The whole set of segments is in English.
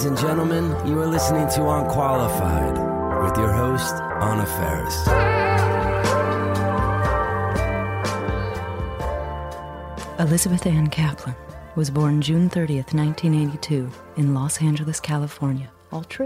Ladies and gentlemen, you are listening to Unqualified with your host, Anna Faris. Elizabeth Ann Kaplan was born June 30th, 1982, in Los Angeles, California. All true.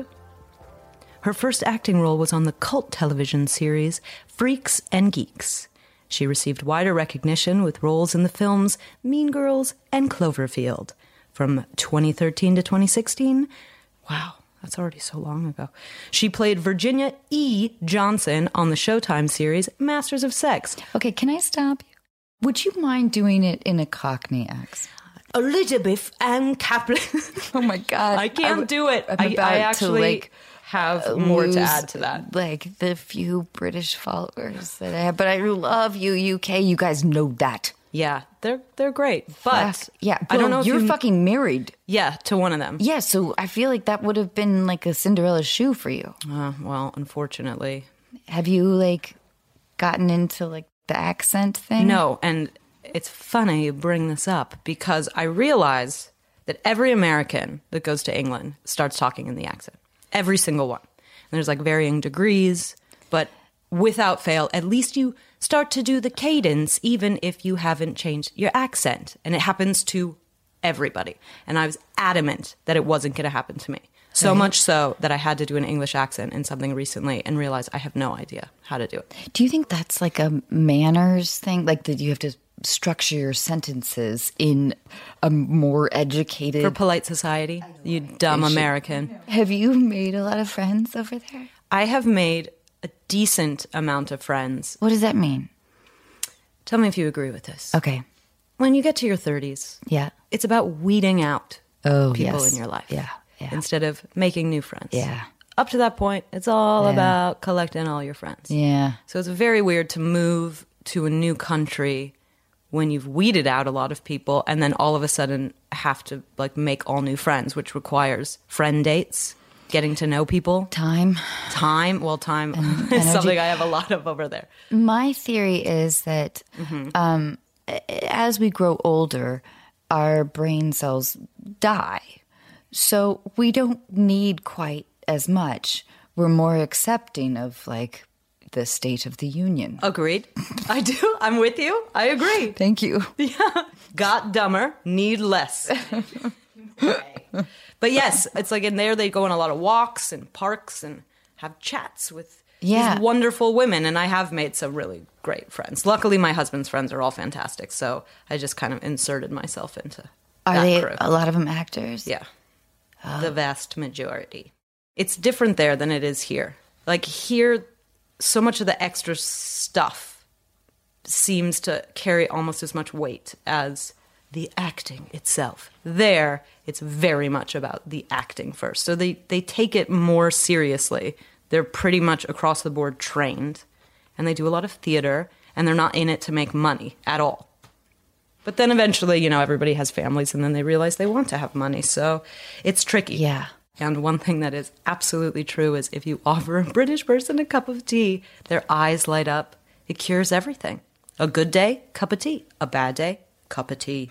Her first acting role was on the cult television series Freaks and Geeks. She received wider recognition with roles in the films Mean Girls and Cloverfield. From 2013 to 2016, wow, that's already so long ago, she played Virginia E. Johnson on the Showtime series Masters of Sex. Okay, can I stop you? Would you mind doing it in a Cockney accent? Elizabeth Ann Kaplan. Oh my God. I can't do it. I'm about I actually have more to add to that. Like the few British followers that I have. But I love you, UK. You guys know that. Yeah, they're great. But yeah, I don't know if you're fucking married. Yeah, to one of them. Yeah, so I feel like that would have been like a Cinderella shoe for you. Well, unfortunately. Have you like gotten into like the accent thing? No, and it's funny you bring this up because I realize that every American that goes to England starts talking in the accent. Every single one. And there's like varying degrees, but without fail, at least you start to do the cadence even if you haven't changed your accent. And it happens to everybody. And I was adamant that it wasn't going to happen to me. So much so that I had to do an English accent in something recently and realized I have no idea how to do it. Do you think that's like a manners thing? Like that you have to structure your sentences in a more educated... For polite society, you dumb American. Have you made a lot of friends over there? I have made a decent amount of friends. What does that mean? Tell me if you agree with this. Okay. When you get to your 30s, yeah, it's about weeding out people in your life. Yeah. Instead of making new friends. Yeah. Up to that point, it's all about collecting all your friends. Yeah. So it's very weird to move to a new country when you've weeded out a lot of people and then all of a sudden have to like make all new friends, which requires friend dates, getting to know people. Time. Well, time is something I have a lot of over there. My theory is that as we grow older, our brain cells die. So we don't need quite as much. We're more accepting of like the state of the union. Agreed. I do. I'm with you. I agree. Thank you. Yeah. Got dumber, need less. But yes, it's like in there they go on a lot of walks and parks and have chats with these wonderful women. And I have made some really great friends. Luckily, my husband's friends are all fantastic. So I just kind of inserted myself into that crew. A lot of them actors? Yeah. The vast majority. It's different there than it is here. Like here, so much of the extra stuff seems to carry almost as much weight as the acting itself. There, it's very much about the acting first. So they take it more seriously. They're pretty much across the board trained, and they do a lot of theater, and they're not in it to make money at all. But then eventually, you know, everybody has families, and then they realize they want to have money. So it's tricky. Yeah. And one thing that is absolutely true is if you offer a British person a cup of tea, their eyes light up. It cures everything. A good day, cup of tea. A bad day, cup of tea.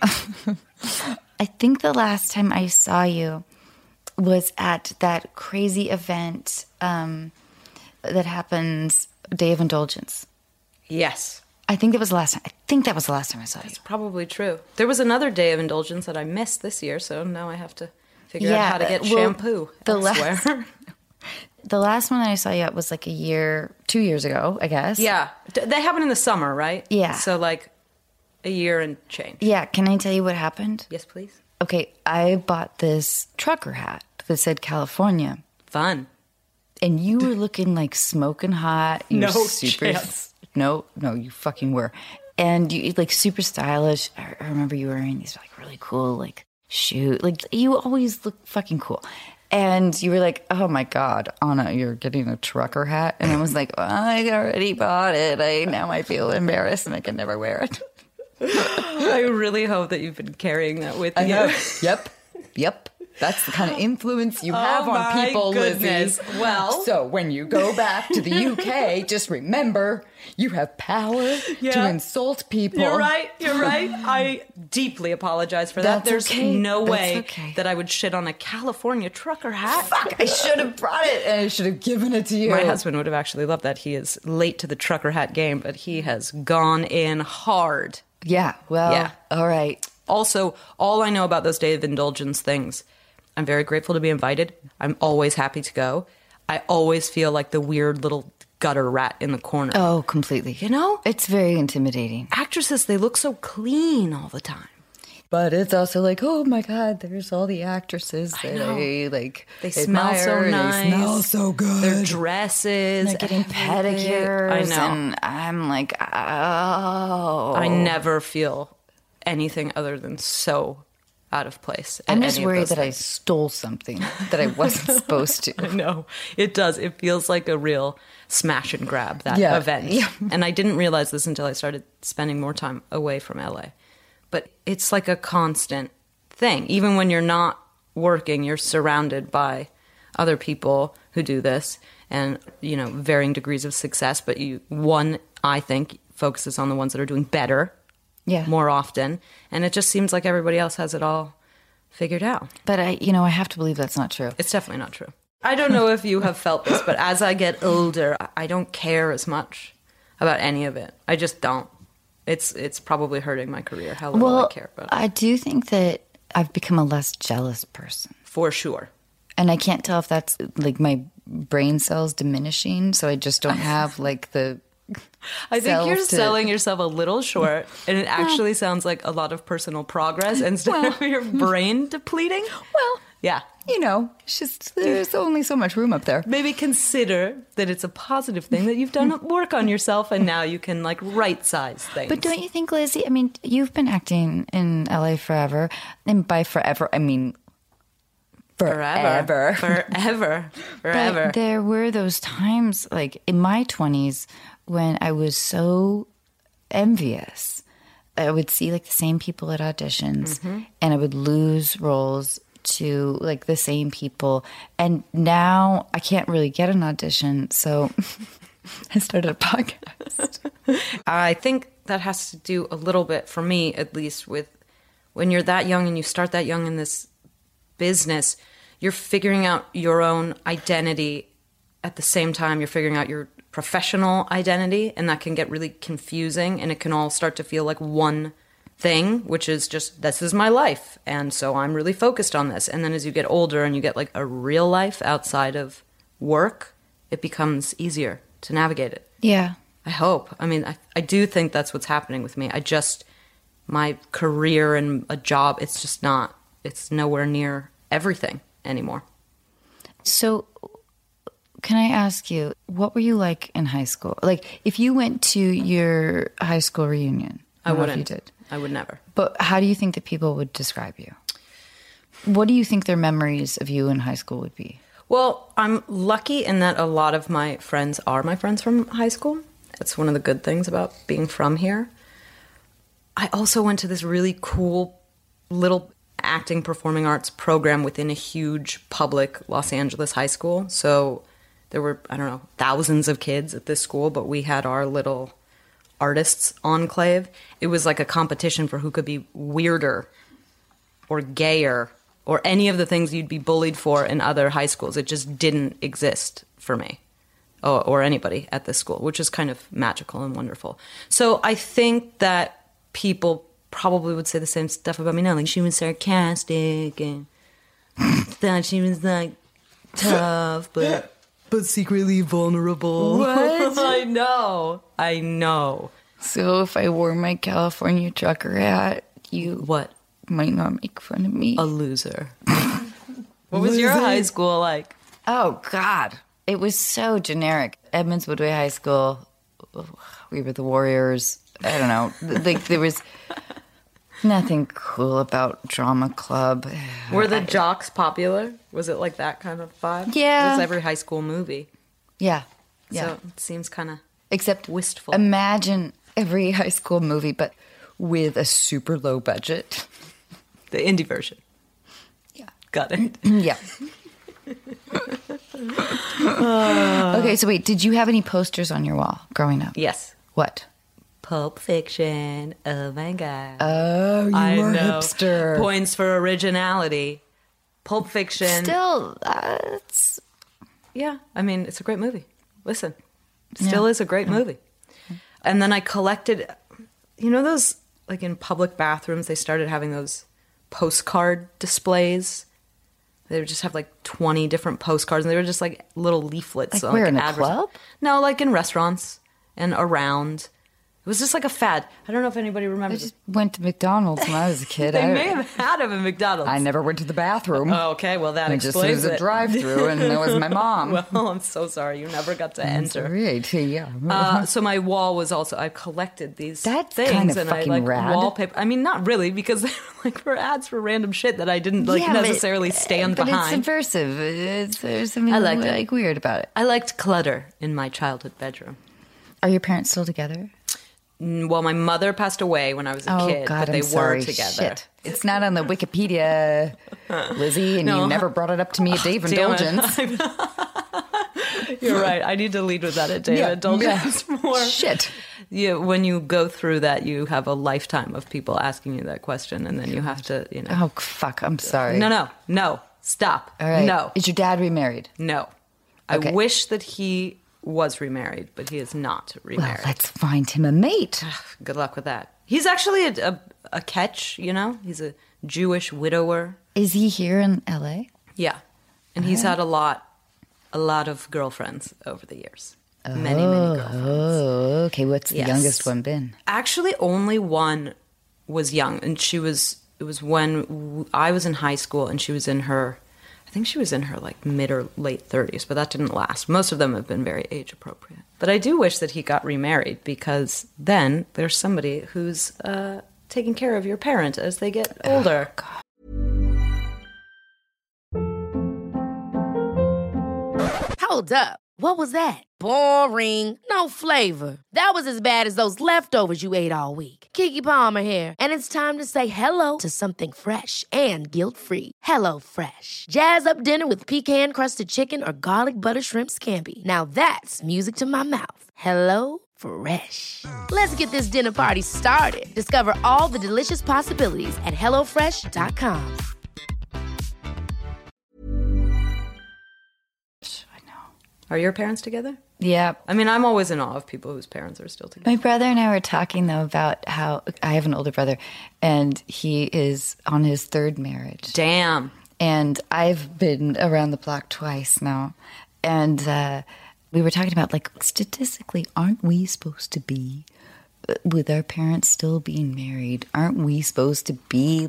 I think the last time I saw you was at that crazy event that happens, Day of Indulgence. Yes. I think that was the last time. I think that was the last time I saw you. That's probably true. There was another Day of Indulgence that I missed this year, so now I have to figure out how to get shampoo elsewhere. The last one that I saw you at was like 2 years ago, I guess. Yeah. They happen in the summer, right? Yeah. So like a year and change. Yeah. Can I tell you what happened? Yes, please. Okay. I bought this trucker hat that said California. Fun. And you were looking like smoking hot. No chance. No, you fucking were. And you like super stylish. I remember you wearing these like really cool like shoes. Like you always look fucking cool. And you were like, oh my God, Anna, you're getting a trucker hat. And I was like, well, I already bought it. Now I feel embarrassed and I can never wear it. I really hope that you've been carrying that with you. Yep. That's the kind of influence you have on my people, goodness. Lizzie. Well. So when you go back to the UK, just remember you have power to insult people. You're right. I deeply apologize for that. That's There's okay. no That's way okay. that I would shit on a California trucker hat. Fuck, I should have brought it and I should have given it to you. My husband would have actually loved that. He is late to the trucker hat game, but he has gone in hard. Yeah, well, Yeah. all right. Also, all I know about those Day of Indulgence things, I'm very grateful to be invited. I'm always happy to go. I always feel like the weird little gutter rat in the corner. Oh, completely. You know? It's very intimidating. Actresses, they look so clean all the time. But it's also like, oh my God, there's all the actresses that know. They smell so admire, nice. They smell so good. Their dresses. They're getting everything. pedicures. I know. And I'm like, oh. I never feel anything other than so out of place. I'm at just any of worried those that I things. stole something that I wasn't supposed to. I know. It does. It feels like a real smash and grab, that Yeah. event. Yeah. And I didn't realize this until I started spending more time away from LA. But it's like a constant thing. Even when you're not working, you're surrounded by other people who do this and, you know, varying degrees of success. But one, I think, focuses on the ones that are doing better more often. And it just seems like everybody else has it all figured out. But I have to believe that's not true. It's definitely not true. I don't know if you have felt this, but as I get older, I don't care as much about any of it. I just don't. It's probably hurting my career, how little I care about it. I do think that I've become a less jealous person. For sure. And I can't tell if that's like my brain cells diminishing, so I just don't have like the I think you're cells to- selling yourself a little short, and it actually sounds like a lot of personal progress instead of your brain depleting. Well, Yeah. it's just there's only so much room up there. Maybe consider that it's a positive thing that you've done work on yourself, and now you can like right-size things. But don't you think, Lizzie? I mean, you've been acting in LA forever, and by forever, I mean forever. Forever. But there were those times, like in my 20s, when I was so envious. I would see like the same people at auditions, and I would lose roles to like the same people. And now I can't really get an audition, so I started a podcast. I think that has to do a little bit, for me at least, with when you're that young and you start that young in this business, you're figuring out your own identity at the same time you're figuring out your professional identity, and that can get really confusing, and it can all start to feel like one thing, which is just, this is my life, and so I'm really focused on this. And then as you get older and you get like a real life outside of work, it becomes easier to navigate it. Yeah. I hope. I mean, I do think that's what's happening with me. My career and a job, it's nowhere near everything anymore. So can I ask you, what were you like in high school? Like, if you went to your high school reunion, I don't know if wouldn't. you did. I would never. But how do you think that people would describe you? What do you think their memories of you in high school would be? Well, I'm lucky in that a lot of my friends are my friends from high school. That's one of the good things about being from here. I also went to this really cool little acting performing arts program within a huge public Los Angeles high school. So there were, I don't know, thousands of kids at this school, but we had our little artists enclave. It was like a competition for who could be weirder or gayer or any of the things you'd be bullied for in other high schools. It just didn't exist for me or anybody at this school, which is kind of magical and wonderful. So I think that people probably would say the same stuff about me now. Like, she was sarcastic and thought she was like tough, but secretly vulnerable. What? I know. So if I wore my California trucker hat, you What? might not make fun of me. A loser. What was your high school like? Oh, God. It was so generic. Edmonds Woodway High School, we were the Warriors. I don't know. Like, there was nothing cool about drama club. Were the jocks popular? Was it like that kind of vibe? Yeah. It was every high school movie. Yeah. Yeah. So it seems kind of Except wistful. Imagine every high school movie, but with a super low budget. The indie version. Yeah. Got it. Yeah. Okay, so wait, did you have any posters on your wall growing up? Yes. What? Pulp Fiction. Oh my God. Oh, you were hipster. Points for originality. Pulp Fiction. Still, that's... Yeah, I mean, it's a great movie. Listen, still is a great movie. And then I collected, you know those, like in public bathrooms, they started having those postcard displays. They would just have like 20 different postcards, and they were just like little leaflets. Like where, in a club? No, like in restaurants and around. It was just like a fad. I don't know if anybody I remembers. just went to McDonald's when I was a kid. They may have had them in McDonald's. I never went to the bathroom. Oh, okay, well, that I just explains was a drive-through, and there was my mom. Well, I'm so sorry. You never got to enter. Right, yeah. So my wall was also, I collected these That's things. kind of and fucking I like rad. wallpaper. I mean, not really, because they were like for ads for random shit that I didn't like Yeah, but- necessarily stand but behind. it's subversive. There's something I liked it. like weird about it. I liked clutter in my childhood bedroom. Are your parents still together? Well, my mother passed away when I was a kid, God, but they I'm sorry. were together. Shit. It's not on the Wikipedia, Lizzie, and No. you never brought it up to me at Dave Damn it. Indulgence. You're right. I need to lead with that at David Yeah, Indulgence more. Shit. Yeah, when you go through that, you have a lifetime of people asking you that question, and then you have to, you know. Oh, fuck. I'm sorry. No. Stop. All right. No. Is your dad remarried? No. Okay. I wish that he was remarried, but he is not Well, remarried. let's find him a mate. Good luck with that. He's actually a catch, you know? He's a Jewish widower. Is he here in L.A.? Yeah. And he's had a lot of girlfriends over the years. Many girlfriends. Oh, okay. What's the Yes. youngest one been? Actually, only one was young, and it was when I was in high school, and she was in her, I think she was in her like mid or late 30s, but that didn't last. Most of them have been very age appropriate. But I do wish that he got remarried, because then there's somebody who's taking care of your parent as they get older. Hold up. What was that? Boring. No flavor. That was as bad as those leftovers you ate all week. Keke Palmer here, and it's time to say hello to something fresh and guilt-free. Hello Fresh. Jazz up dinner with pecan-crusted chicken or garlic butter shrimp scampi. Now that's music to my mouth. Hello Fresh. Let's get this dinner party started. Discover all the delicious possibilities at hellofresh.com. Are your parents together? Yeah. I mean, I'm always in awe of people whose parents are still together. My brother and I were talking, though, about how I have an older brother, and he is on his third marriage. Damn. And I've been around the block twice now. And we were talking about, like, statistically, aren't we supposed to be, with our parents still being married, aren't we supposed to be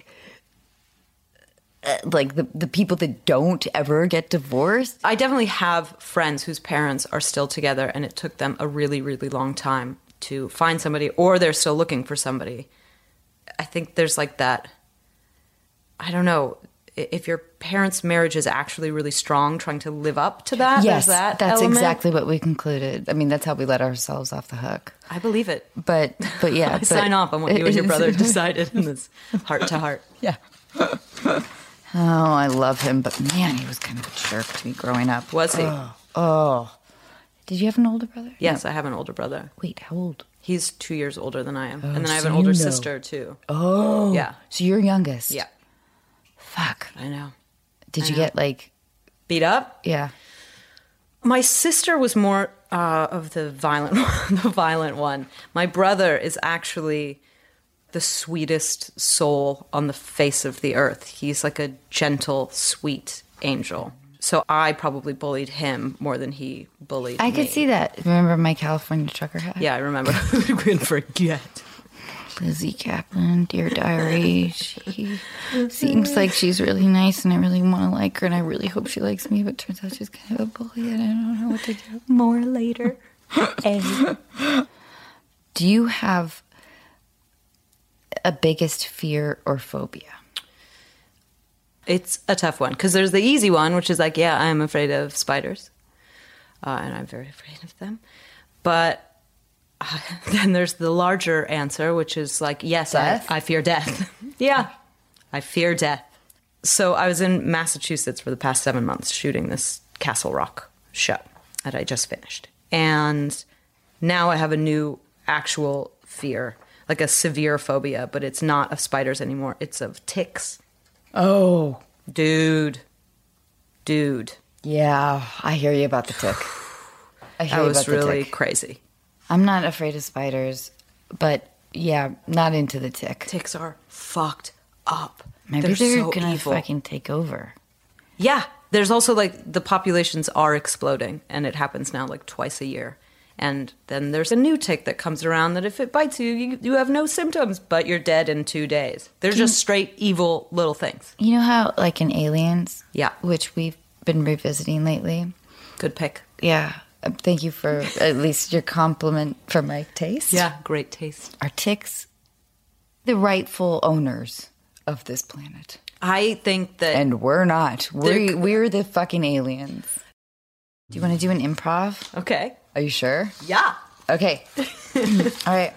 like the people that don't ever get divorced? I definitely have friends whose parents are still together, and it took them a really, really long time to find somebody, or they're still looking for somebody. I think there's like that, I don't know, if your parents' marriage is actually really strong, trying to live up to that. Yes, there's that that's element. exactly what we concluded. I mean, that's how we let ourselves off the hook. I believe it. But yeah. I sign off on what you and your brother decided in this heart to heart. Yeah. Oh, I love him, but man, he was kind of a jerk to me growing up. Was he? Oh. Did you have an older brother? Yes, I have an older brother. Wait, how old? He's 2 years older than I am. and then I have so an older you know. sister, too. Oh. Yeah. So you're youngest? Yeah. Fuck. I know. Did you get like, Beat up? yeah. My sister was more of the violent one. My brother is actually the sweetest soul on the face of the earth. He's like a gentle, sweet angel. So I probably bullied him more than he bullied me. I could see that. Remember my California trucker hat? Yeah, I remember. We couldn't forget. Lizzie Kaplan, Dear Diary. She seems like she's really nice, and I really want to like her, and I really hope she likes me, but turns out she's kind of a bully, and I don't know what to do. More later. Do you have a biggest fear or phobia? It's a tough one, because there's the easy one, which is like, yeah, I'm afraid of spiders, and I'm very afraid of them. But then there's the larger answer, which is like, yes, Death? I fear death. Yeah, I fear death. So I was in Massachusetts for the past 7 months shooting this Castle Rock show that I just finished. And now I have a new actual fear, like a severe phobia, but it's not of spiders anymore. It's of ticks. Oh. Dude. Yeah, I hear you about the tick. I hear That you was about the really tick. crazy. I'm not afraid of spiders, but yeah, not into the tick. Ticks are fucked up. Maybe they're so gonna evil. fucking take over. Yeah. There's also like the populations are exploding, and it happens now like twice a year. And then there's a new tick that comes around that if it bites you, you have no symptoms, but you're dead in 2 days. They're just straight evil little things. You know how, like in Aliens? Yeah. Which we've been revisiting lately? Good pick. Yeah. Thank you for at least your compliment for my taste. Yeah, great taste. Are ticks the rightful owners of this planet? I think that And we're not. They're- We're the fucking aliens. Do you want to do an improv? okay. Are you sure? Yeah. Okay. All right.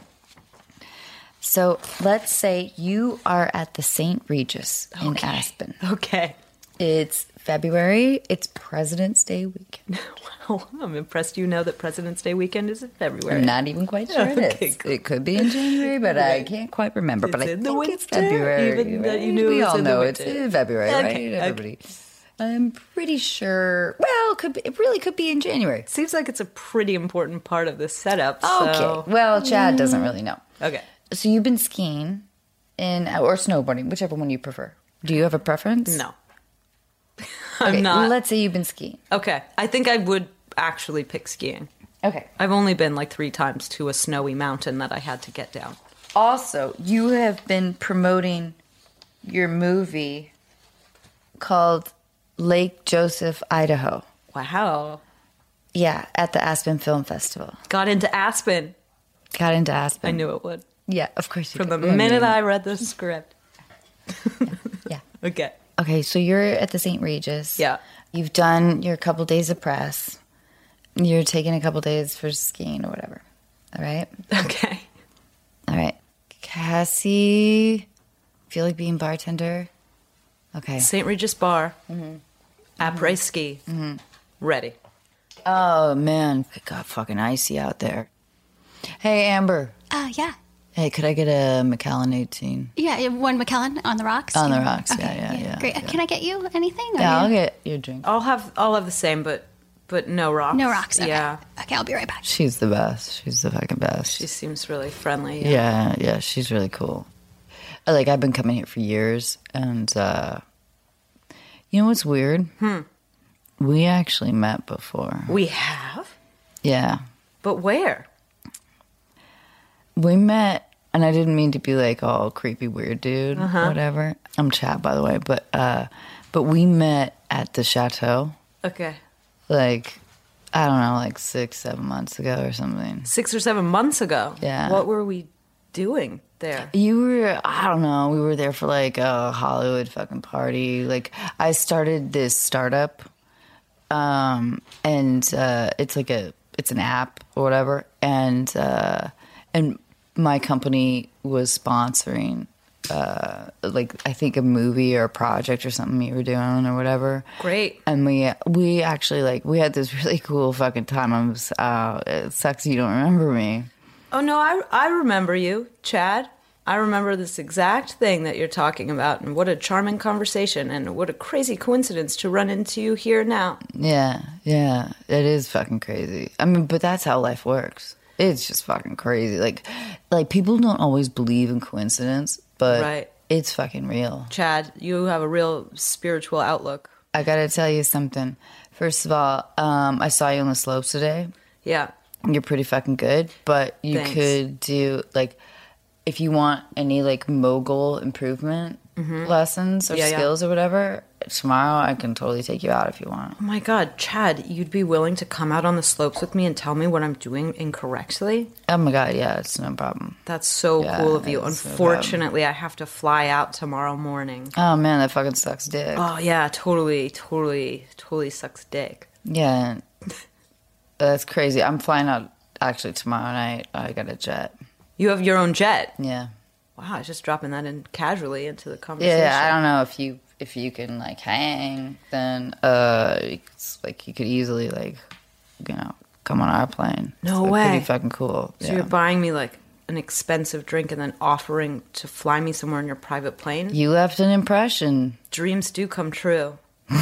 So let's say you are at the St. Regis in Aspen. Okay. It's February. It's President's Day weekend. Wow, I'm impressed you know that President's Day weekend is in February. I'm not even quite sure it Okay, is. It could be in January, but I can't quite remember. But It's I in the think it's winter, February. even though right? you knew we it was all in the know it's winter. in February, Okay, right? okay. Everybody. I'm pretty sure. Well, it really could be in January. Seems like it's a pretty important part of this setup. Okay. So. Well, Chad doesn't really know. Okay. So you've been skiing or snowboarding, whichever one you prefer. Do you have a preference? No. Okay, I'm not. Let's say you've been skiing. Okay. I think I would actually pick skiing. Okay. I've only been like 3 times to a snowy mountain that I had to get down. Also, you have been promoting your movie called Lake Joseph, Idaho. Wow. Yeah, at the Aspen Film Festival. Got into Aspen. Got into Aspen. I knew it would. Yeah, of course you From the did. minute I read the script. Yeah. Okay. Okay, so you're at the St. Regis. Yeah. You've done your couple days of press. You're taking a couple days for skiing or whatever. All right? Okay. All right. Cassie, feel like being bartender? Okay. St. Regis Bar. Après ski. Ready. Oh, man. It got fucking icy out there. Hey, Amber. Yeah. Hey, could I get a Macallan 18? Yeah, you have one Macallan on the rocks. On the You- rocks, okay, yeah. Great. Can I get you anything? Or Yeah, I'll you- get your drink. I'll have the same, but no rocks. No rocks. Okay. Yeah. Okay, I'll be right back. She's the best. She's the fucking best. She seems really friendly. Yeah, she's really cool. Like, I've been coming here for years, and you know what's weird? We actually met before. We have? Yeah. But where? We met, and I didn't mean to be like all creepy weird dude, whatever. I'm Chad, by the way, but we met at the chateau, Okay. like, I don't know, like 6-7 months ago or something. 6 or 7 months ago. Yeah. What were we doing there? You were, I don't know, we were there for like a Hollywood fucking party. Like, I started this startup, and it's like it's an app or whatever, and my company was sponsoring, like, I think a movie or a project or something you were doing or whatever. Great. And we actually, like, we had this really cool fucking time. It sucks you don't remember me. Oh, no, I remember you, Chad. I remember this exact thing that you're talking about, and what a charming conversation, and what a crazy coincidence to run into you here now. Yeah, it is fucking crazy. I mean, but that's how life works. It's just fucking crazy. Like people don't always believe in coincidence, but Right. it's fucking real. Chad, you have a real spiritual outlook. I gotta tell you something. First of all, I saw you on the slopes today. Yeah. You're pretty fucking good, but you Thanks. could do, like, if you want any, like, mogul improvement lessons or Yeah, yeah. skills or whatever, tomorrow I can totally take you out if you want. Oh my God, Chad, you'd be willing to come out on the slopes with me and tell me what I'm doing incorrectly? Oh my God, yeah, it's no problem. That's so Yeah, cool of you. it's no Unfortunately, I have to fly out tomorrow morning. Oh man, that fucking sucks dick. Oh, yeah, totally sucks dick. Yeah, that's crazy. I'm flying out actually tomorrow night. I got a jet. You have your own jet. Yeah. Wow, I was just dropping that in casually into the conversation. Yeah, I don't know if you if you can like hang, then it's like you could easily like, you know, come on our plane. No It's, like, way. Pretty fucking cool. So you're buying me like an expensive drink and then offering to fly me somewhere in your private plane? You left an impression. Dreams do come true.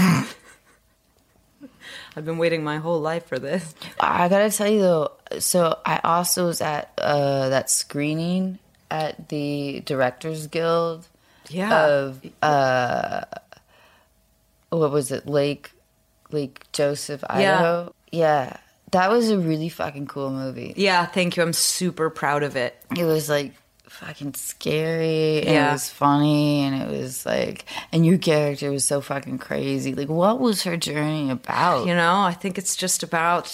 I've been waiting my whole life for this. I gotta tell you though, so I also was at that screening at the Directors Guild of what was it, Lake Joseph, Idaho? Yeah. That was a really fucking cool movie. Yeah, thank you. I'm super proud of it. It was like fucking scary and Yeah. it was funny and it was like, and your character was so fucking crazy. Like, what was her journey about? You know, I think it's just about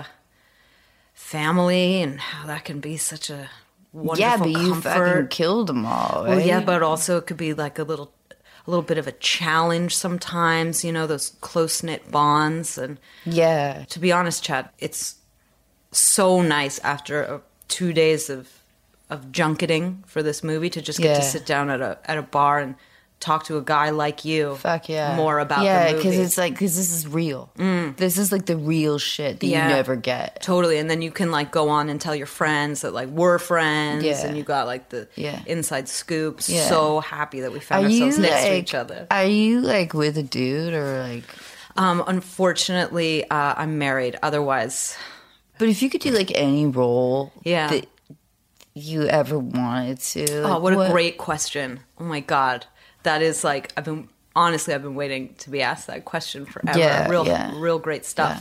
family and how that can be such a wonderful Yeah, but you fucking comfort. killed them all, right? Well, yeah, but also it could be like a little bit of a challenge sometimes, you know, those close-knit bonds. And Yeah. to be honest, Chad, it's so nice after 2 days of junketing for this movie to just get to Yeah. sit down at a bar and talk to a guy like you. Fuck yeah. More about the yeah, movie. because this is real. This is like the real shit that Yeah. you never get. Totally, and then you can like go on and tell your friends that like we're friends, Yeah. and you got like the Yeah. inside scoop. Yeah. So happy that we found Are you ourselves next to like, each other. are you like with a dude or like? Unfortunately, I'm married. Otherwise, But if you could do like any role Yeah. that you ever wanted to. oh, like, what a great question! Oh my god, that is like I've been waiting to be asked that question forever. Yeah, real, yeah. real great stuff.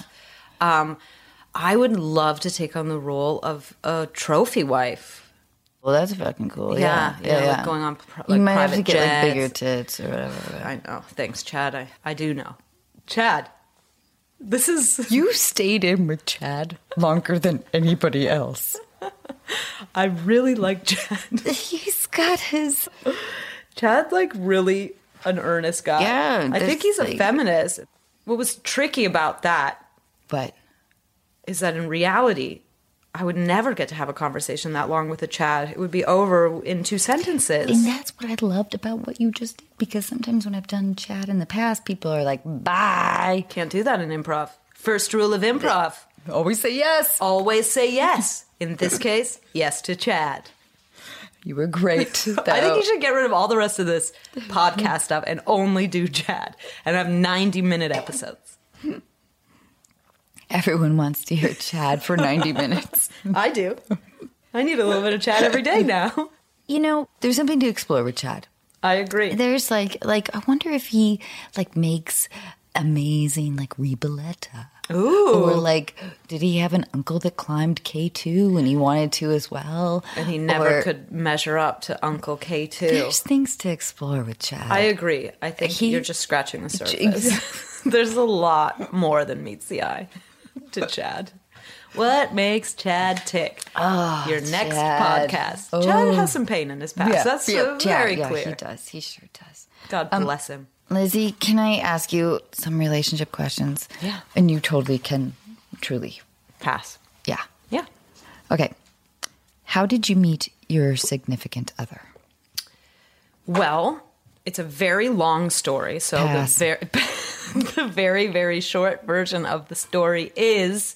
I would love to take on the role of a trophy wife. Well, that's fucking cool. Yeah, Yeah, like going on you like might have to private get like jets. bigger tits or whatever. I know. Thanks, Chad. I do know. Chad, this is... You stayed in with Chad longer than anybody else. I really like Chad. He's got his. Chad's like really an earnest guy. Yeah, I think he's a like- feminist. What was tricky about that But is that in reality, I would never get to have a conversation that long with a Chad. It would be over in 2 sentences. and that's what I loved about what you just did. Because sometimes when I've done Chad in the past, people are like, "Bye." Can't do that in improv. First rule of improv. Always say yes. Always say yes. In this case, yes to Chad. You were great. I think you should get rid of all the rest of this podcast stuff and only do Chad and have 90-minute episodes. Everyone wants to hear Chad for 90 minutes. I do. I need a little bit of Chad every day now. You know, there's something to explore with Chad. I agree. There's like I wonder if he like makes amazing like ribollita. Ooh. Or like, did he have an uncle that climbed K2 and he wanted to as well? And he never Or- could measure up to Uncle K2. There's things to explore with Chad. I agree. I think you're just scratching the surface. There's a lot more than meets the eye to Chad. What makes Chad tick? Your next Chad. podcast. Chad has some pain in his past. That's Chad, very yeah, clear. he does. He sure does. God bless him. Lizzie, can I ask you some relationship questions? Yeah. And you totally can, truly. Pass. Yeah. Yeah. Okay. How did you meet your significant other? Well, it's a very long story. So Pass. the very, very short version of the story is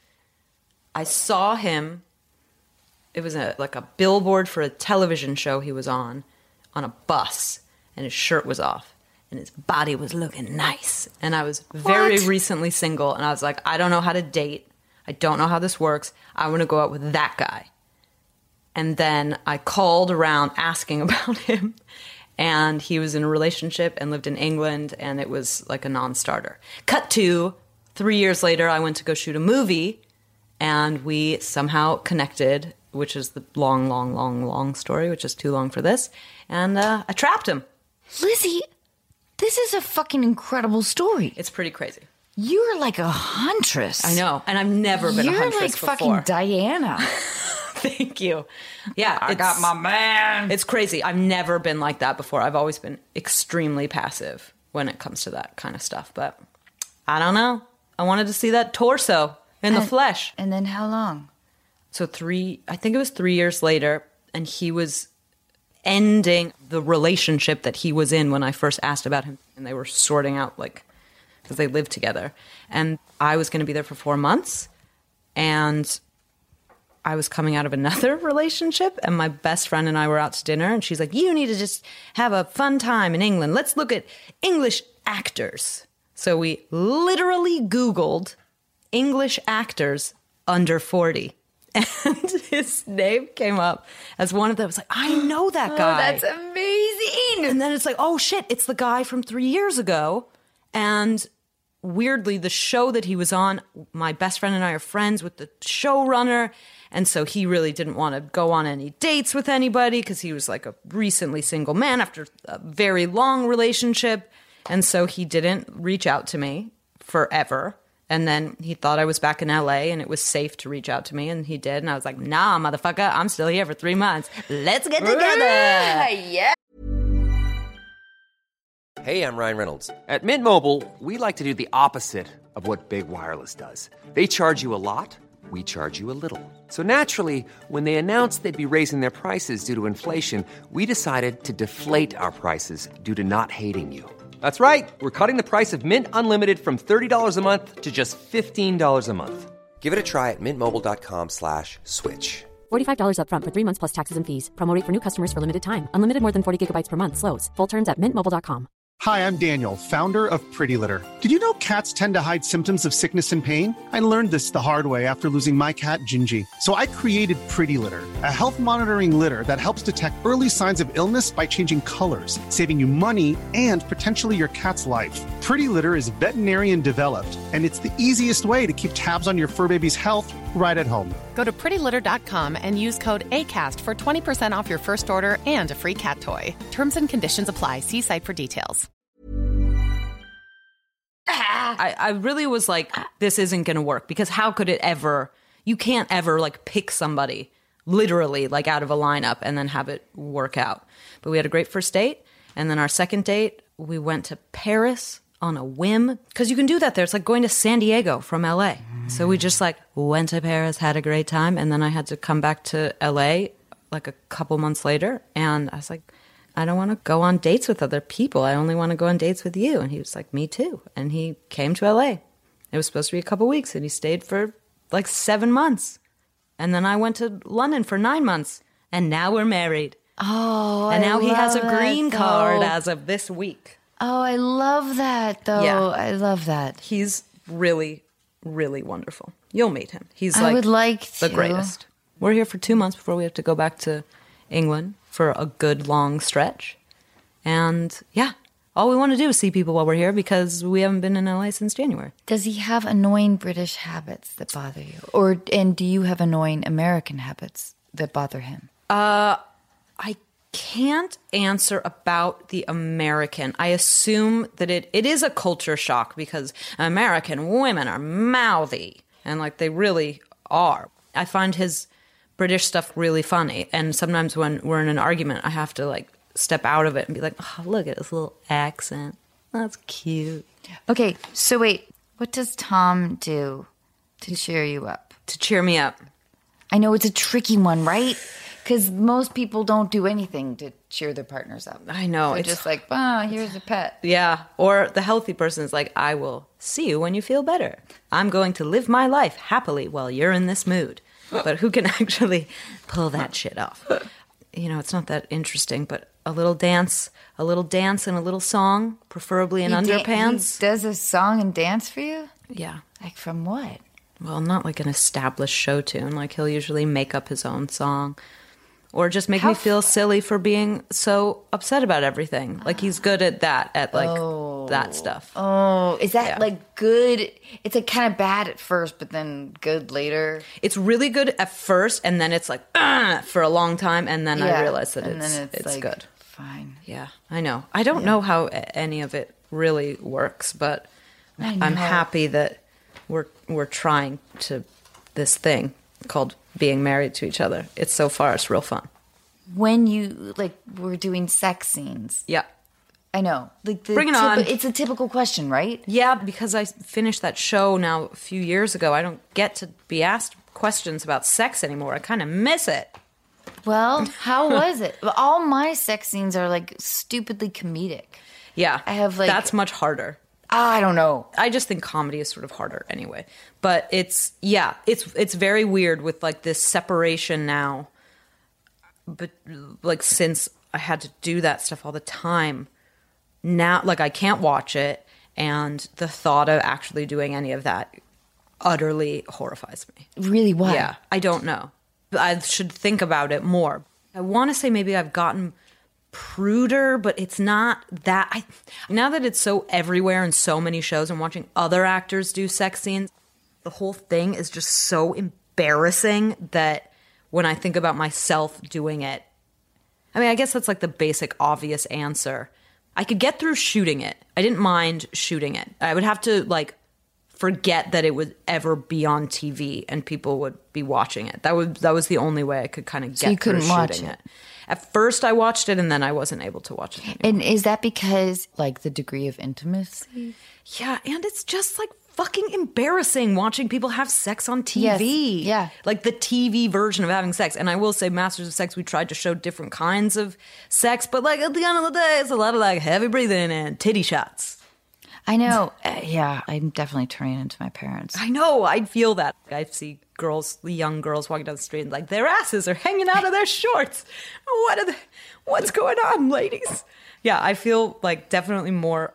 I saw him. It was like a billboard for a television show he was on a bus, and his shirt was off. And his body was looking nice. And I was very What? recently single. And I was like, I don't know how to date. I don't know how this works. I want to go out with that guy. And then I called around asking about him. And he was in a relationship and lived in England. And it was like a non-starter. Cut to 3 years later, I went to go shoot a movie. And we somehow connected, which is the long, long, long, long story, which is too long for this. And I trapped him. Lizzie, this is a fucking incredible story. It's pretty crazy. You're like a huntress. I know, and I've never been You're a huntress like before. fucking Diana. Thank you. Yeah, I got my man. It's crazy. I've never been like that before. I've always been extremely passive when it comes to that kind of stuff. But I don't know. I wanted to see that torso in the flesh. And then how long? So I think it was 3 years later, and he was ending the relationship that he was in when I first asked about him. And they were sorting out, like, because they lived together. And I was going to be there for 4 months. And I was coming out of another relationship. And my best friend and I were out to dinner. And she's like, you need to just have a fun time in England. Let's look at English actors. So we literally Googled English actors under 40. And his name came up as one of them. I was like, I know that guy. That's amazing. And then it's like, oh shit, it's the guy from 3 years ago. And weirdly, the show that he was on, my best friend and I are friends with the showrunner. And so he really didn't want to go on any dates with anybody because he was like a recently single man after a very long relationship. And so he didn't reach out to me forever. And then he thought I was back in LA and it was safe to reach out to me, and he did. And I was like, nah, motherfucker, I'm still here for 3 months. Let's get together. Yeah. Hey, I'm Ryan Reynolds. At Mint Mobile, we like to do the opposite of what Big Wireless does. They charge you a lot, we charge you a little. So naturally, when they announced they'd be raising their prices due to inflation, we decided to deflate our prices due to not hating you. That's right. We're cutting the price of Mint Unlimited from $30 a month to just $15 a month. Give it a try at mintmobile.com/switch. $45 up front for 3 months plus taxes and fees. Promo rate for new customers for limited time. Unlimited more than 40 gigabytes per month. Slows full terms at mintmobile.com. Hi, I'm Daniel, founder of Pretty Litter. Did you know cats tend to hide symptoms of sickness and pain? I learned this the hard way after losing my cat, Gingy. So I created Pretty Litter, a health monitoring litter that helps detect early signs of illness by changing colors, saving you money and potentially your cat's life. Pretty Litter is veterinarian developed, and it's the easiest way to keep tabs on your fur baby's health right at home. Go to prettylitter.com and use code ACAST for 20% off your first order and a free cat toy. Terms and conditions apply. See site for details. I really was like, this isn't going to work, because how could it ever, you can't ever like pick somebody literally like out of a lineup and then have it work out. But we had a great first date. And then our second date, we went to Paris on a whim, because you can do that there. It's like going to San Diego from LA. So we just like went to Paris, had a great time. And then I had to come back to LA like a couple months later. And I was like, I don't want to go on dates with other people. I only want to go on dates with you. And he was like, me too. And he came to LA. It was supposed to be a couple weeks, and he stayed for like 7 months. And then I went to London for 9 months, and now we're married. Oh, and now he has a green that, card though. as of this week. Oh, I love that, though. Yeah. I love that. He's really, really wonderful. You'll meet him. He's I like would like the to. greatest. We're here for 2 months before we have to go back to England for a good long stretch. And yeah, all we want to do is see people while we're here, because we haven't been in LA since January. Does he have annoying British habits that bother you? And do you have annoying American habits that bother him? I can't answer about the American. I assume that it is a culture shock, because American women are mouthy, and like they really are. I find his British stuff really funny, and sometimes when we're in an argument, I have to like step out of it and be like, oh, look at this little accent. That's cute. Okay, so wait, what does Tom do to cheer you up? To cheer me up. I know it's a tricky one, right? Because most people don't do anything to cheer their partners up. I know. They're It's just like, oh, here's a pet. Yeah. Or the healthy person is like, I will see you when you feel better. I'm going to live my life happily while you're in this mood. But who can actually pull that shit off? You know, it's not that interesting, but a little dance and a little song, preferably in underpants. He does a song and dance for you? Yeah. Like from what? Well, not like an established show tune. Like he'll usually make up his own song. Or just make me feel silly for being so upset about everything. Like he's good at that, at like that stuff. Oh, is that like good? It's like kind of bad at first, but then good later. It's really good at first, and then it's like for a long time, and then I realize that it's like, good. Fine. Yeah, I know. I don't know how any of it really works, but I'm happy that we're trying to this thing called being married to each other. It's so far, it's real fun. When you we're doing sex scenes. Yeah. I know. Like Bring it on. It's a typical question, right? Yeah, because I finished that show now a few years ago. I don't get to be asked questions about sex anymore. I kind of miss it. Well, how was it? All my sex scenes are like stupidly comedic. Yeah. I have like... That's much harder. I don't know. I just think comedy is sort of harder anyway. But it's very weird with like this separation now. But like since I had to do that stuff all the time, now like I can't watch it, and the thought of actually doing any of that utterly horrifies me. Really? Why? Yeah, I don't know. I should think about it more. I want to say maybe I've gotten pruder, but it's not that. Now that it's so everywhere in so many shows and watching other actors do sex scenes, the whole thing is just so embarrassing that when I think about myself doing it, I mean, I guess that's like the basic obvious answer. I could get through shooting it. I didn't mind shooting it. I would have to like forget that it would ever be on TV and people would be watching it. That was the only way I could kind of get so you through couldn't watch shooting it. At first I watched it and then I wasn't able to watch it anymore. And is that because like the degree of intimacy? Yeah, and it's just like fucking embarrassing watching people have sex on TV. Yes, yeah. Like the TV version of having sex. And I will say Masters of Sex, we tried to show different kinds of sex, but like at the end of the day, it's a lot of like heavy breathing and titty shots. I know. Yeah, I'm definitely turning into my parents. I know. I feel that. I see young girls walking down the street and like their asses are hanging out of their shorts. What's going on, ladies? Yeah, I feel like definitely more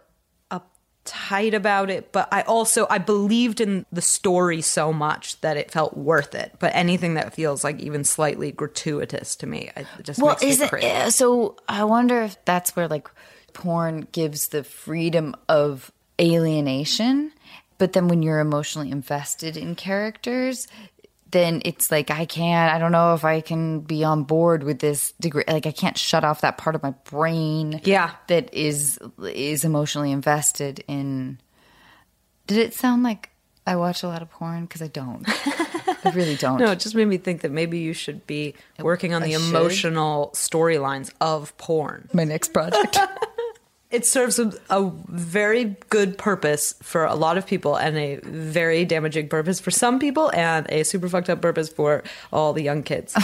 uptight about it. But I believed in the story so much that it felt worth it. But anything that feels like even slightly gratuitous to me, it just makes me crazy. So I wonder if that's where like porn gives the freedom of alienation, but then when you're emotionally invested in characters, then it's like I don't know if I can be on board with this degree. Like I can't shut off that part of my brain that is emotionally invested in. Did it sound like I watch a lot of porn? Because I don't. I really don't. No, it just made me think that maybe you should be working on the emotional storylines of porn. My next project. It serves a very good purpose for a lot of people and a very damaging purpose for some people and a super fucked up purpose for all the young kids.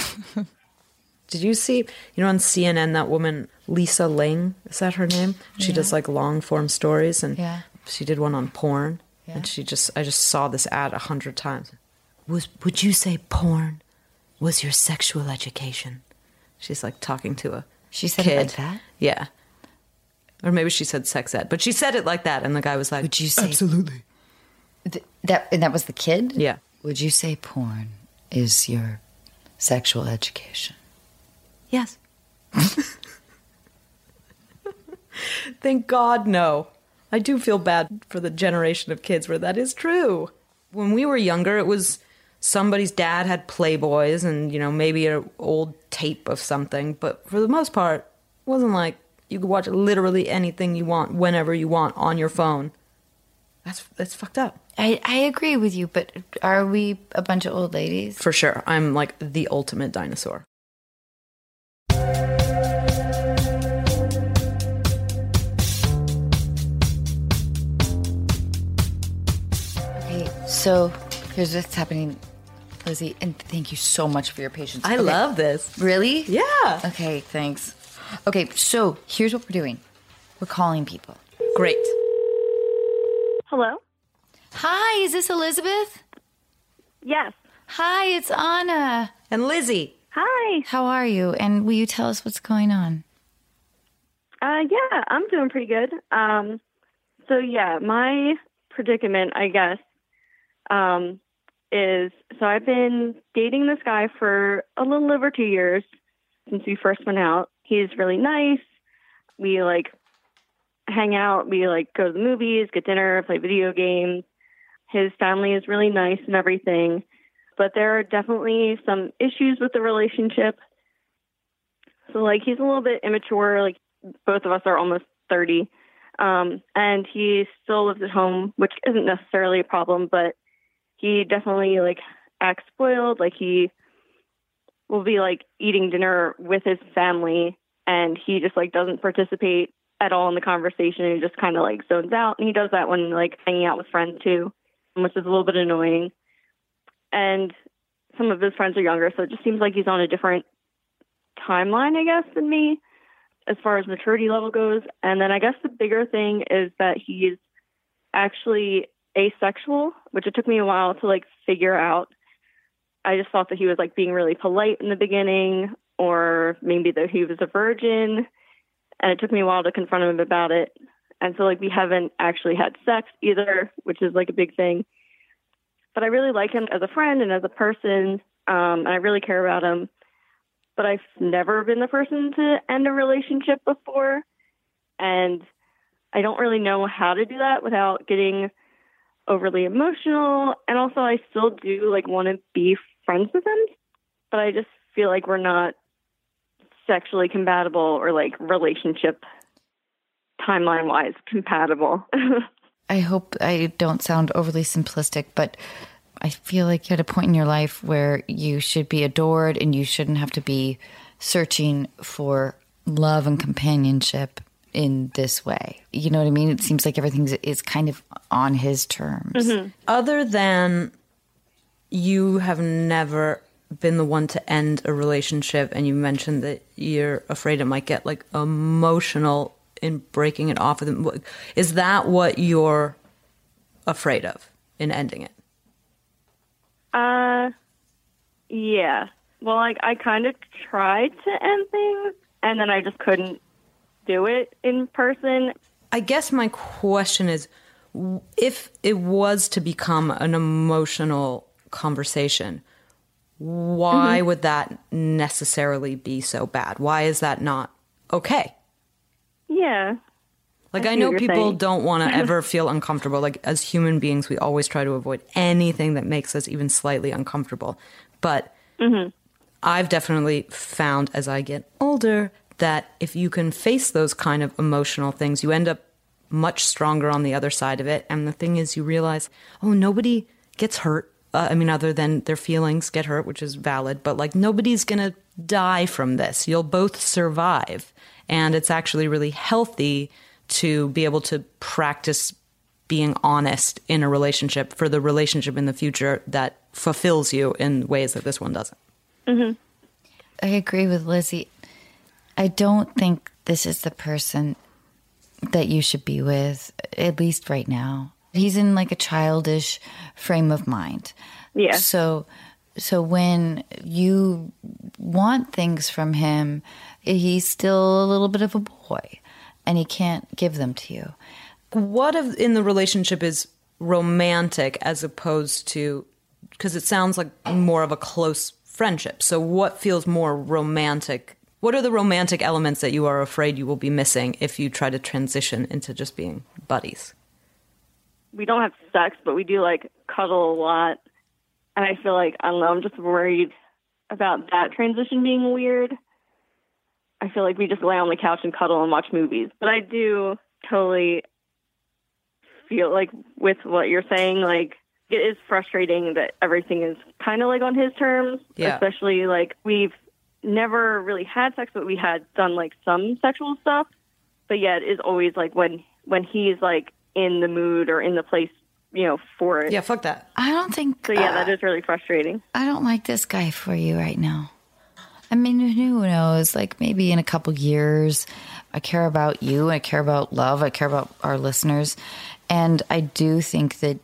Did you see, on CNN, that woman, Lisa Ling, is that her name? She does like long form stories and she did one on porn. Yeah. And I just saw this ad 100 times. Would you say porn was your sexual education? She's like talking to a She said kid. it like that? Yeah. Or maybe she said sex ed, but she said it like that, and the guy was like, "Would you say absolutely?" That was the kid? Yeah. Would you say porn is your sexual education? Yes. Thank God, no. I do feel bad for the generation of kids where that is true. When we were younger, it was somebody's dad had Playboys and, maybe an old tape of something, but for the most part, it wasn't like you could watch literally anything you want, whenever you want, on your phone. That's fucked up. I agree with you, but are we a bunch of old ladies? For sure. I'm like the ultimate dinosaur. Okay, so here's what's happening, Lizzie, and thank you so much for your patience. I love this. Really? Yeah. Okay, thanks. Okay, so here's what we're doing. We're calling people. Great. Hello? Hi, is this Elizabeth? Yes. Hi, it's Anna. And Lizzie. Hi. How are you? And will you tell us what's going on? Yeah, I'm doing pretty good. My predicament, I guess, is, so I've been dating this guy for a little over 2 years since we first went out. He's really nice. We, hang out. We, go to the movies, get dinner, play video games. His family is really nice and everything. But there are definitely some issues with the relationship. So, he's a little bit immature. Both of us are almost 30. And he still lives at home, which isn't necessarily a problem, but he definitely, acts spoiled. He will be, eating dinner with his family, and he just, doesn't participate at all in the conversation. He just kind of, zones out. And he does that when, hanging out with friends, too, which is a little bit annoying. And some of his friends are younger, so it just seems like he's on a different timeline, I guess, than me as far as maturity level goes. And then I guess the bigger thing is that he's actually asexual, which it took me a while to like figure out. I just thought that he was like being really polite in the beginning, or maybe that he was a virgin. And it took me a while to confront him about it. And so like we haven't actually had sex either, which is like a big thing. But I really like him as a friend and as a person. And I really care about him. But I've never been the person to end a relationship before. And I don't really know how to do that without getting overly emotional. And also I still do like want to be friends with him. But I just feel like we're not sexually compatible or like relationship timeline-wise compatible. I hope I don't sound overly simplistic, but I feel like you're at a point in your life where you should be adored and you shouldn't have to be searching for love and companionship in this way. You know what I mean? It seems like everything is kind of on his terms. Mm-hmm. Other than you have never been the one to end a relationship, and you mentioned that you're afraid it might get like emotional in breaking it off with them. Is that what you're afraid of in ending it? Yeah. Well, like I kind of tried to end things, and then I just couldn't do it in person. I guess my question is, if it was to become an emotional conversation, why would that necessarily be so bad? Why is that not okay? Yeah. Like, I know people don't want to ever feel uncomfortable. Like, as human beings, we always try to avoid anything that makes us even slightly uncomfortable. But I've definitely found as I get older that if you can face those kind of emotional things, you end up much stronger on the other side of it. And the thing is, you realize, oh, nobody gets hurt. I mean, other than their feelings get hurt, which is valid. But, like, nobody's going to die from this. You'll both survive. And it's actually really healthy to be able to practice being honest in a relationship for the relationship in the future that fulfills you in ways that this one doesn't. I agree with Lizzie. I don't think this is the person that you should be with, at least right now. He's in like a childish frame of mind. Yeah. So when you want things from him, he's still a little bit of a boy and he can't give them to you. What in the relationship is romantic as opposed to, because it sounds like more of a close friendship. So what feels more romantic? What are the romantic elements that you are afraid you will be missing if you try to transition into just being buddies? We don't have sex, but we do like cuddle a lot. And I feel like, I don't know, I'm just worried about that transition being weird. I feel like we just lay on the couch and cuddle and watch movies. But I do totally feel like with what you're saying, like it is frustrating that everything is kind of like on his terms. Yeah. Especially like we've never really had sex, but we had done like some sexual stuff. But yet it's always like when he's like in the mood or in the place, you know, for it. Yeah, fuck that. I don't think... So yeah, that is really frustrating. I don't like this guy for you right now. I mean, who knows? Like maybe in a couple years, I care about you. I care about love. I care about our listeners. And I do think that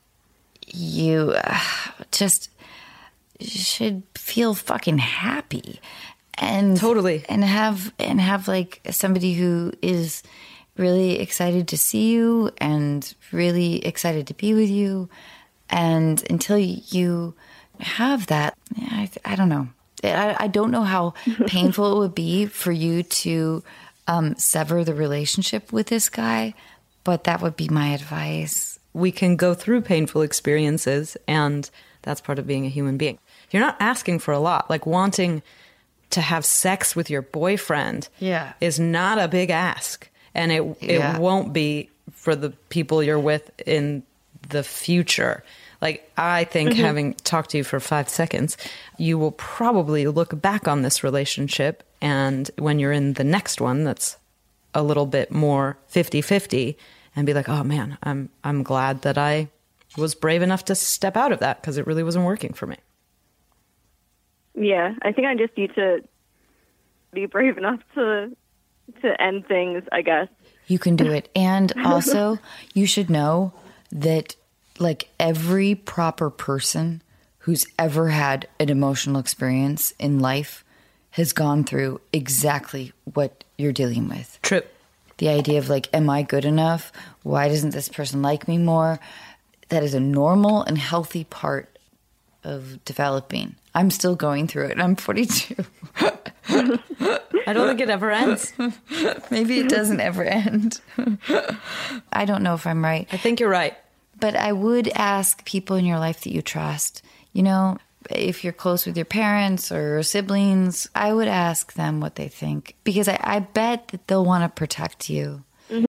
you just should feel fucking happy. And totally. And have like somebody who is really excited to see you and really excited to be with you. And until you have that, I don't know. I don't know how painful it would be for you to sever the relationship with this guy, but that would be my advice. We can go through painful experiences, and that's part of being a human being. You're not asking for a lot. Like wanting to have sex with your boyfriend is not a big ask. And it won't be for the people you're with in the future. Like, I think having talked to you for 5 seconds, you will probably look back on this relationship, and when you're in the next one that's a little bit more 50-50, and be like, oh man, I'm glad that I was brave enough to step out of that because it really wasn't working for me. Yeah, I think I just need to be brave enough to end things, I guess. You can do it. And also, you should know that, like, every proper person who's ever had an emotional experience in life has gone through exactly what you're dealing with. True. The idea of, like, am I good enough? Why doesn't this person like me more? That is a normal and healthy part of developing. I'm still going through it. I'm 42. I don't think it ever ends. Maybe it doesn't ever end. I don't know if I'm right. I think you're right. But I would ask people in your life that you trust, you know, if you're close with your parents or your siblings, I would ask them what they think, because I bet that they'll want to protect you.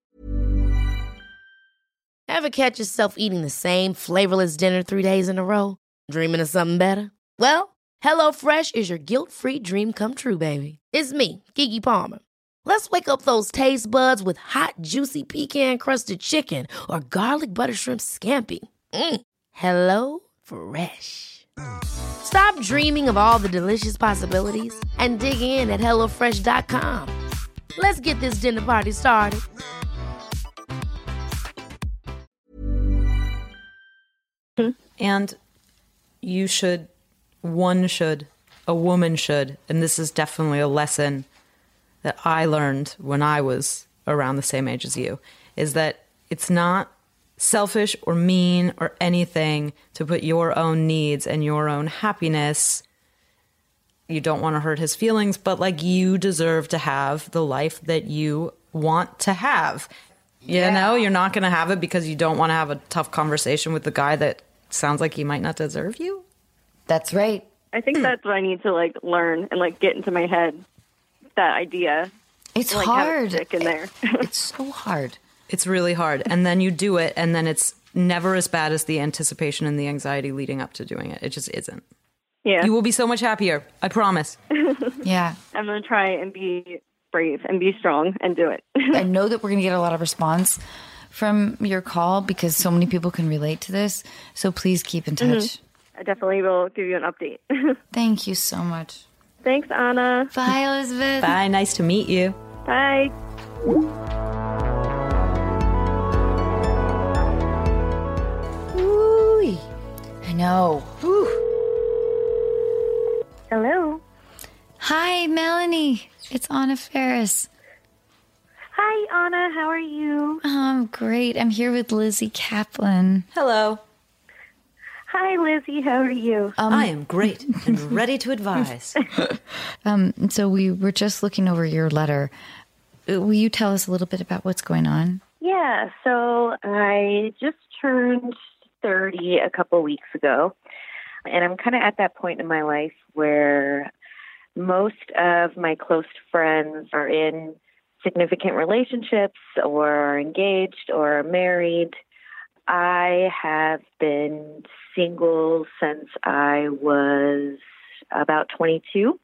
Ever catch yourself eating the same flavorless dinner 3 days in a row? Dreaming of something better? Well, HelloFresh is your guilt-free dream come true, baby. It's me, Keke Palmer. Let's wake up those taste buds with hot, juicy pecan-crusted chicken or garlic butter shrimp scampi. Hello Fresh. Stop dreaming of all the delicious possibilities and dig in at HelloFresh.com. Let's get this dinner party started. And you should, a woman should, and this is definitely a lesson that I learned when I was around the same age as you, is that it's not selfish or mean or anything to put your own needs and your own happiness. You don't want to hurt his feelings, but, like, you deserve to have the life that you want to have. You know, you're not going to have it because you don't want to have a tough conversation with the guy that sounds like he might not deserve you. That's right. I think that's what I need to, like, learn and, like, get into my head, that idea. It's like, hard. Have it stick in there. It's so hard. It's really hard. And then you do it, and then it's never as bad as the anticipation and the anxiety leading up to doing it. It just isn't. Yeah. You will be so much happier. I promise. Yeah. I'm going to try and be brave and be strong and do it. I know that we're going to get a lot of response from your call because so many people can relate to this. So please keep in touch. Mm-hmm. I definitely will give you an update. Thank you so much. Thanks, Anna. Bye, Elizabeth. Bye. Nice to meet you. Bye. Ooh, I know. Ooh. Hello. Hi, Melanie. It's Anna Ferris. Hi, Anna. How are you? I'm great. I'm here with Lizzie Kaplan. Hello. Hi, Lizzie. How are you? I am great and ready to advise. So we were just looking over your letter. Will you tell us a little bit about what's going on? Yeah. So I just turned 30 a couple weeks ago, and I'm kind of at that point in my life where most of my close friends are in significant relationships or are engaged or are married. I have been single since I was about 22,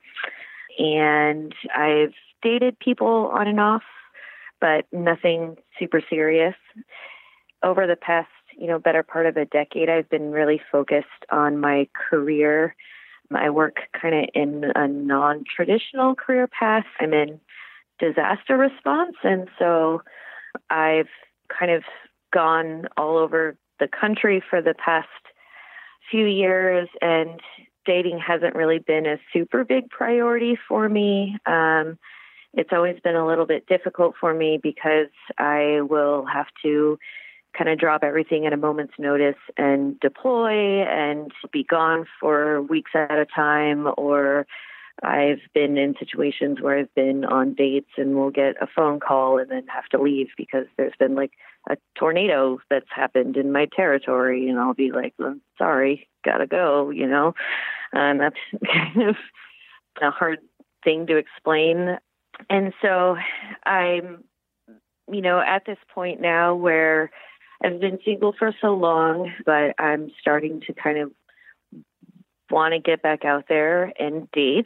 and I've dated people on and off, but nothing super serious. Over the past, better part of a decade, I've been really focused on my career. I work kind of in a non-traditional career path. I'm in disaster response, and so I've kind of gone all over the country for the past few years, and dating hasn't really been a super big priority for me. It's always been a little bit difficult for me because I will have to kind of drop everything at a moment's notice and deploy and be gone for weeks at a time, or I've been in situations where I've been on dates and will get a phone call and then have to leave because there's been like a tornado that's happened in my territory, and I'll be like, I'm sorry, gotta go, and that's kind of a hard thing to explain. And so I'm, at this point now where I've been single for so long, but I'm starting to kind of want to get back out there and date.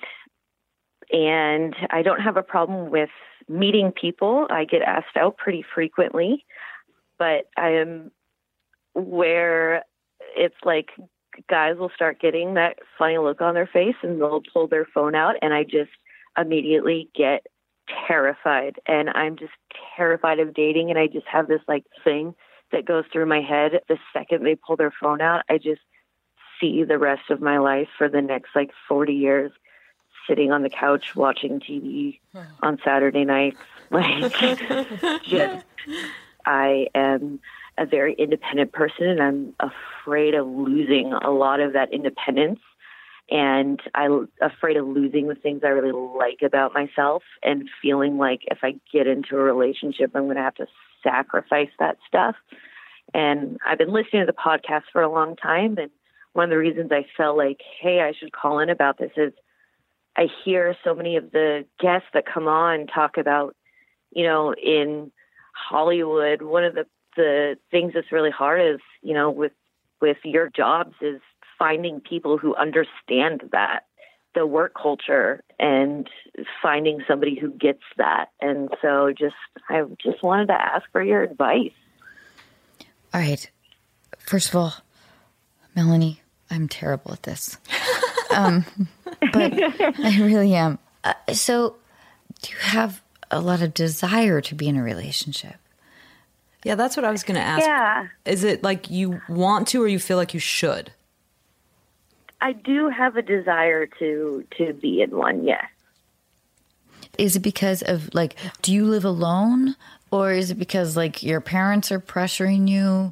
And I don't have a problem with meeting people. I get asked out pretty frequently, but I am where it's like guys will start getting that funny look on their face and they'll pull their phone out, and immediately get terrified, and I'm just terrified of dating. And I just have this like thing that goes through my head. The second they pull their phone out, I just see the rest of my life for the next like 40 years sitting on the couch watching TV on Saturday nights. Like, just, I am a very independent person, and I'm afraid of losing a lot of that independence. And I'm afraid of losing the things I really like about myself, and feeling like if I get into a relationship, I'm going to have to sacrifice that stuff. And I've been listening to the podcast for a long time. And one of the reasons I felt like, hey, I should call in about this is I hear so many of the guests that come on talk about, you know, in Hollywood, one of the things that's really hard is, you know, with your jobs is finding people who understand that, the work culture, and finding somebody who gets that. And so I just wanted to ask for your advice. All right. First of all, Melanie, I'm terrible at this. But I really am. So do you have a lot of desire to be in a relationship? Yeah, that's what I was going to ask. Yeah. Is it like you want to, or you feel like you should? I do have a desire to be in one, yes. Is it because of, like, do you live alone? Or is it because, like, your parents are pressuring you?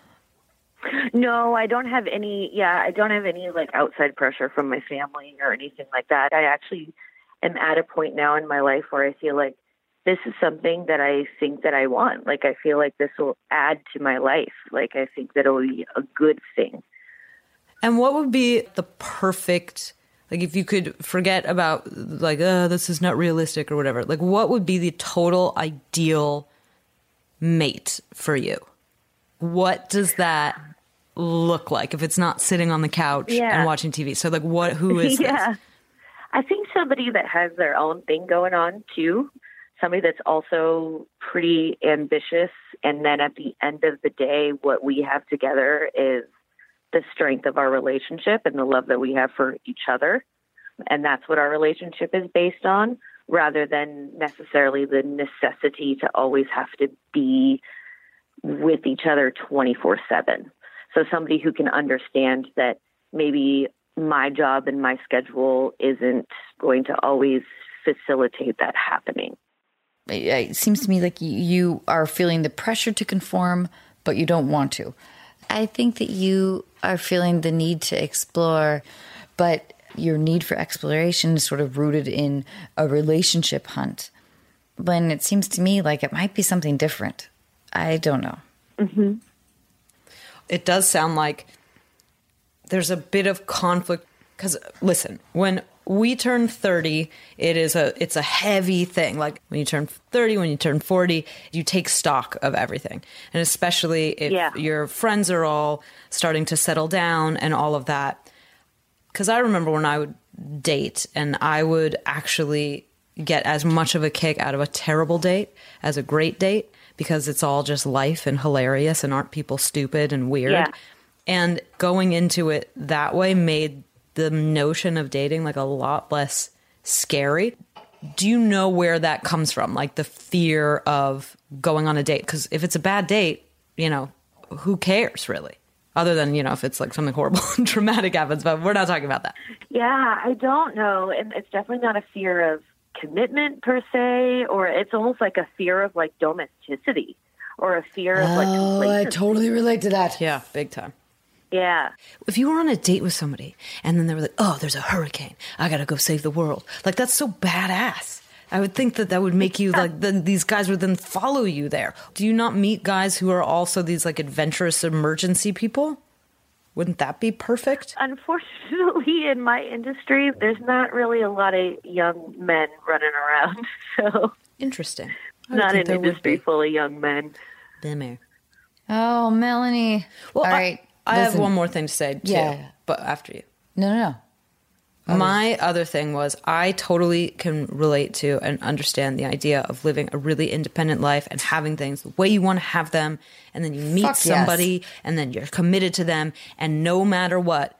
No, I don't have any, like, outside pressure from my family or anything like that. I actually am at a point now in my life where I feel like this is something that I think that I want. Like, I feel like this will add to my life. Like, I think that it'll be a good thing. And what would be the perfect, like, if you could forget about, like, this is not realistic or whatever, like, what would be the total ideal mate for you? What does that look like if it's not sitting on the couch and watching TV? So, like, who is this? I think somebody that has their own thing going on, too. Somebody that's also pretty ambitious. And then at the end of the day, what we have together is the strength of our relationship and the love that we have for each other. And that's what our relationship is based on, rather than necessarily the necessity to always have to be with each other 24/7. So somebody who can understand that maybe my job and my schedule isn't going to always facilitate that happening. It seems to me like you are feeling the pressure to conform, but you don't want to. I think that you are feeling the need to explore, but your need for exploration is sort of rooted in a relationship hunt. When it seems to me like it might be something different. I don't know. Mm-hmm. It does sound like there's a bit of conflict. Because, listen, when we turn 30, it's a heavy thing. Like, when you turn 30, when you turn 40, you take stock of everything. And especially if your friends are all starting to settle down and all of that. Because I remember when I would date, and I would actually get as much of a kick out of a terrible date as a great date, because it's all just life and hilarious, and aren't people stupid and weird. Yeah. And going into it that way made the notion of dating like a lot less scary. Do you know where that comes from? Like the fear of going on a date? Because if it's a bad date, you know, who cares really? Other than, you know, if it's like something horrible and traumatic happens, but we're not talking about that. Yeah, I don't know. And it's definitely not a fear of commitment per se, or it's almost like a fear of like domesticity or a fear of like complacency. I totally relate to that. Yeah, big time. Yeah. If you were on a date with somebody and then they were like, oh, there's a hurricane, I gotta go save the world. Like, that's so badass. I would think that would make you like, these guys would then follow you there. Do you not meet guys who are also these like adventurous emergency people? Wouldn't that be perfect? Unfortunately, in my industry, there's not really a lot of young men running around. So interesting. Not an industry full of young men. Bimmer. Oh, Melanie. Well, all right. I have one more thing to say, too. Yeah. But after you. No. My other thing was I totally can relate to and understand the idea of living a really independent life and having things the way you want to have them. And then you meet somebody and then you're committed to them. And no matter what,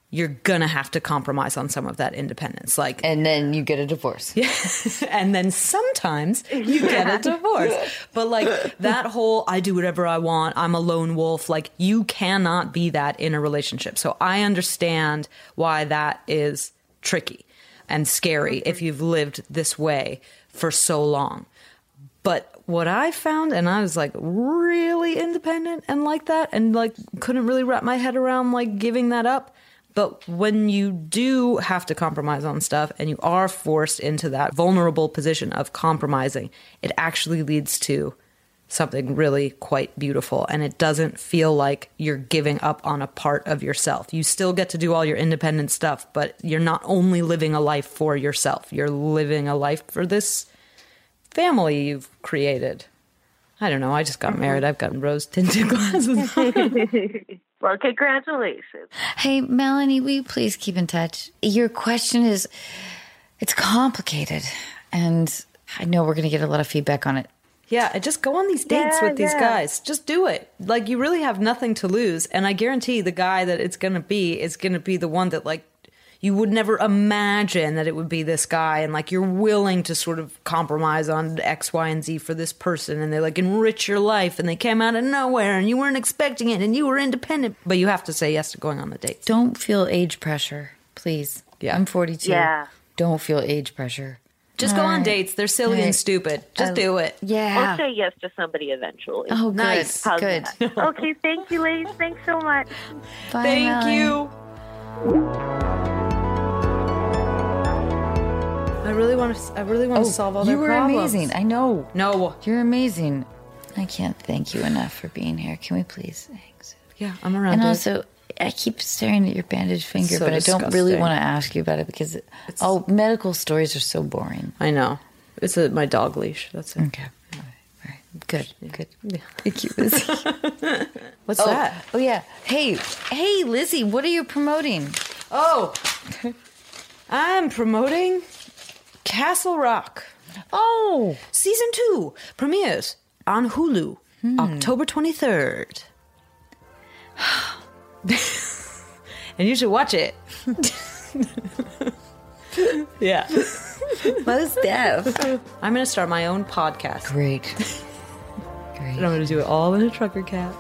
you're going to have to compromise on some of that independence. Like, And then you get a divorce. yeah. And then sometimes you get a divorce. But like that whole, I do whatever I want, I'm a lone wolf, like you cannot be that in a relationship. So I understand why that is tricky and scary if you've lived this way for so long. But what I found, and I was like really independent and like that, and like couldn't really wrap my head around like giving that up. But when you do have to compromise on stuff and you are forced into that vulnerable position of compromising, it actually leads to something really quite beautiful. And it doesn't feel like you're giving up on a part of yourself. You still get to do all your independent stuff, but you're not only living a life for yourself. You're living a life for this family you've created. I don't know. I just got married. I've got rose-tinted glasses on. Well, congratulations. Hey, Melanie, will you please keep in touch? Your question is, it's complicated. And I know we're going to get a lot of feedback on it. Yeah, just go on these dates with these guys. Just do it. Like, you really have nothing to lose. And I guarantee the guy that it's going to be is going to be the one that, like, you would never imagine that it would be this guy. And, like, you're willing to sort of compromise on X, Y, and Z for this person. And they, like, enrich your life. And they came out of nowhere. And you weren't expecting it. And you were independent. But you have to say yes to going on the dates. Don't feel age pressure, please. Yeah. I'm 42. Yeah. Don't feel age pressure. Just go on dates. They're silly and stupid. Just do it. Yeah. I'll say yes to somebody eventually. Oh, Nice. good. Good. That? Okay, thank you, ladies. Thanks so much. Bye, Thank Melanie. you. I really want to solve all their You were problems. amazing. I know. No. You're amazing. I can't thank you enough for being here. Can we please? Thanks. Yeah, I'm around. And dude. also, I keep staring at your bandaged finger, So but I don't really disgusting. want to ask you about it because medical stories are so boring. I know. It's my dog leash. That's it. Okay. All right. Good. Good. Thank you, Lizzie. What's that? Oh yeah. Hey, Lizzie, what are you promoting? Oh, I'm promoting Castle Rock. Oh, Season 2 premieres on Hulu October 23rd. And you should watch it. Yeah. most deaf. I'm going to start my own podcast. Great. And I'm going to do it all in a trucker cap.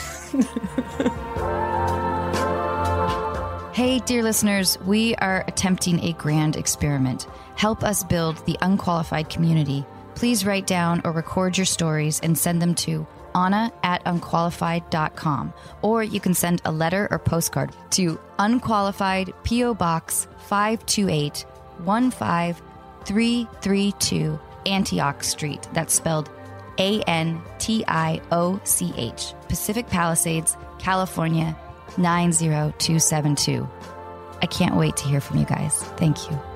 Hey, dear listeners, we are attempting a grand experiment. Help us build the Unqualified community. Please write down or record your stories and send them to anna@unqualified.com. Or you can send a letter or postcard to Unqualified P.O. Box 528 15332 Antioch Street. That's spelled ANTIOCH. Pacific Palisades, California 90272. I can't wait to hear from you guys. Thank you.